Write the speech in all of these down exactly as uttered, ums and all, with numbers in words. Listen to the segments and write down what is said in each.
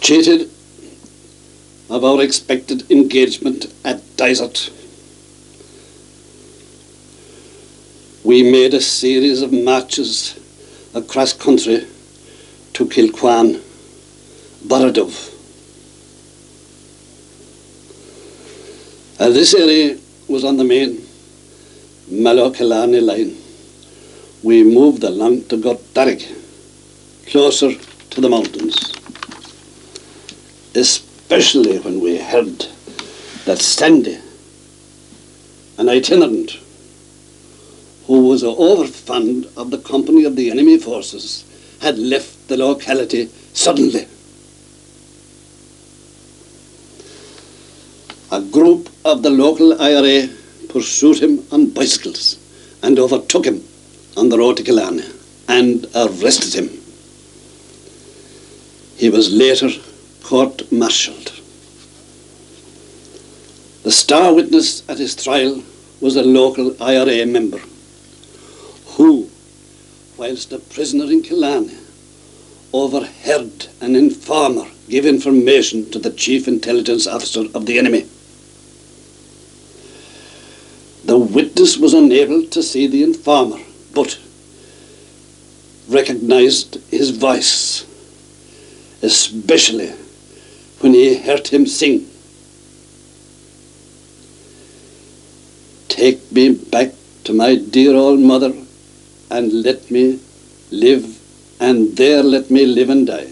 cheated of our expected engagement at Dysart. We made a series of marches across country to Kilquan, Borodov. Uh, this area was on the main Mallow-Killarney line. We moved along to Gortdarrig, closer to the mountains, especially when we heard that Sandy, an itinerant who was overfond of the company of the enemy forces, had left the locality suddenly. A group of the local I R A pursued him on bicycles and overtook him on the road to Killarney and arrested him. He was later court-martialed. The star witness at his trial was a local I R A member who, whilst a prisoner in Killarney, overheard an informer give information to the chief intelligence officer of the enemy. The witness was unable to see the informer, but recognized his voice, especially when he heard him sing, "Take me back to my dear old mother, and let me live, and there let me live and die."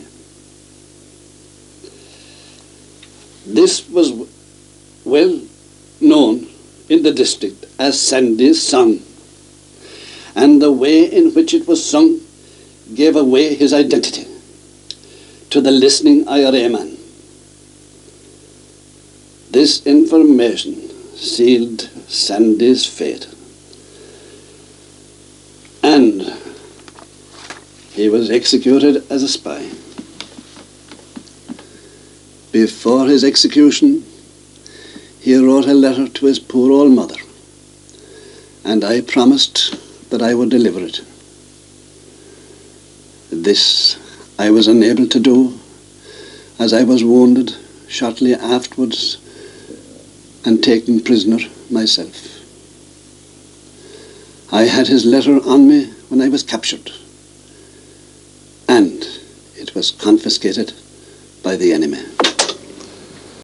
This was well known in the district as Sandy's song, and the way in which it was sung gave away his identity to the listening I R A man. This information sealed Sandy's fate, and he was executed as a spy. Before his execution, he wrote a letter to his poor old mother, and I promised that I would deliver it. This I was unable to do, as I was wounded shortly afterwards and taken prisoner myself. I had his letter on me when I was captured, and it was confiscated by the enemy.